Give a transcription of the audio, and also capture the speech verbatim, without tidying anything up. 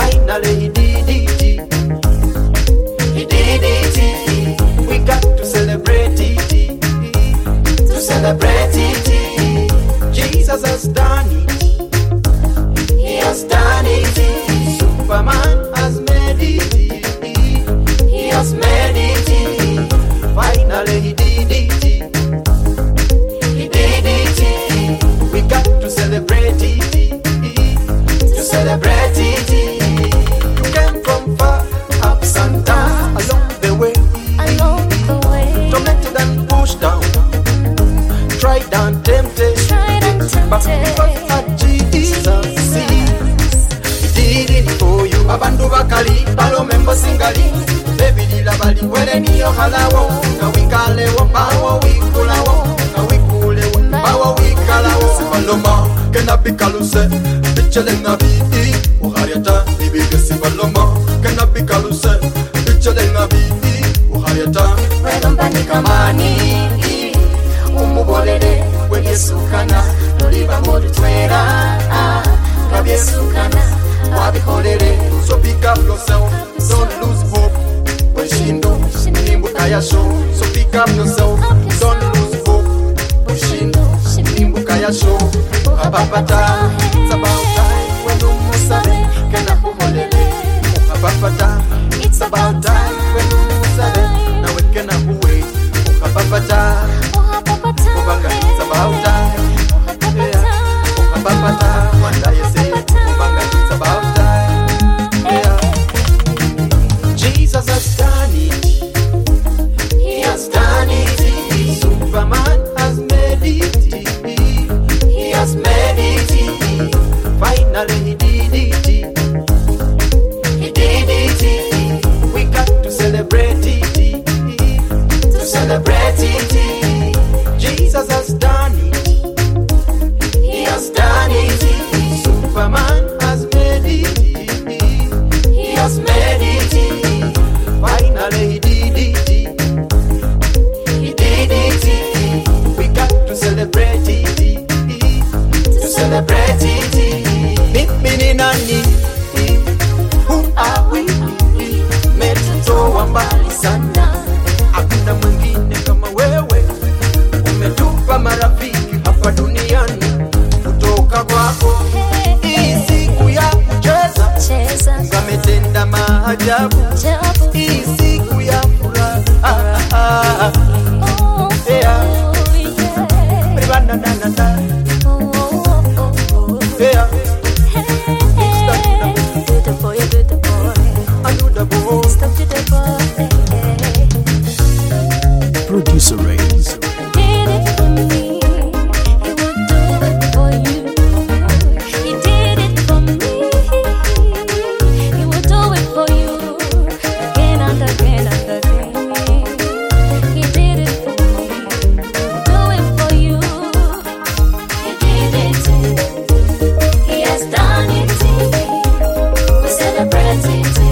Finally he did it. He did it. We got to celebrate it. To celebrate it. Jesus has done it. He has done it. Superman has made it. He has made it. Finally he did it. He did it. We got to celebrate it. To celebrate it. You came from far, ups and downs along the way. Along the way. Tormented and pushed down, tried and tempted, Tried and tempted. but because of Jesus, see, He did it for you. Abandu bakali, balo membo singali, baby lila bali wele niyo halawo, na wikalewo, bawo wikulawo, na wikulewo, bawo wikalawo. Baloma, kena pikaluse, bichele na biti, uhariata, ibigesi baloma, kena pikaluse, bichele na biti, uhariata. Welomba nikamani umubolele webyesukana noliba modutwera wabyesukana wabikolele. So pick up yourself, don't lose hope. Bushindo, nimbuka ya show. So pick up yourself, don't lose hope. Bushindo, nimbuka ya show. Muhababata, it's about time when you musabe kana kuholele. Muhababata, it's about time when you musabe na wekena huwe. Muhababata, mubanga, it's about time. Yeah, muhababata, wanda yese. Mubanga, it's about time. Yeah, Jesus has done it. He has done it. Superman has made it. He has made it. Finally he did it. He did it. We got to celebrate it. To celebrate it. Jesus has done it. He has done it. Superman has made it. He has made it. Finally he did it. He did it. We got to celebrate it. To celebrate it. Mimi ni nani? Who are we? Metutoa mbali sana. Hakuna mwingine kama wewe. Umetupa marafiki hapa duniani. Kutoka kwako hii siku ya kucheza, Cheza ngametenda maajabu. jabu. Hii siku ya furaha. Ah, ah, ah. Oh, Yeah. oh, yeah. Ribana na na na. Oh, oh, oh, oh. Yeah. Hey, do the boy, do the boy. I do the boy. Stop to the boy. Producer Rays. He did it for me. He would do it for you. He did it for me. He would do it for you. Again and again and again. He did it for me. Do it for you. He did it. He has done it. We celebrate it.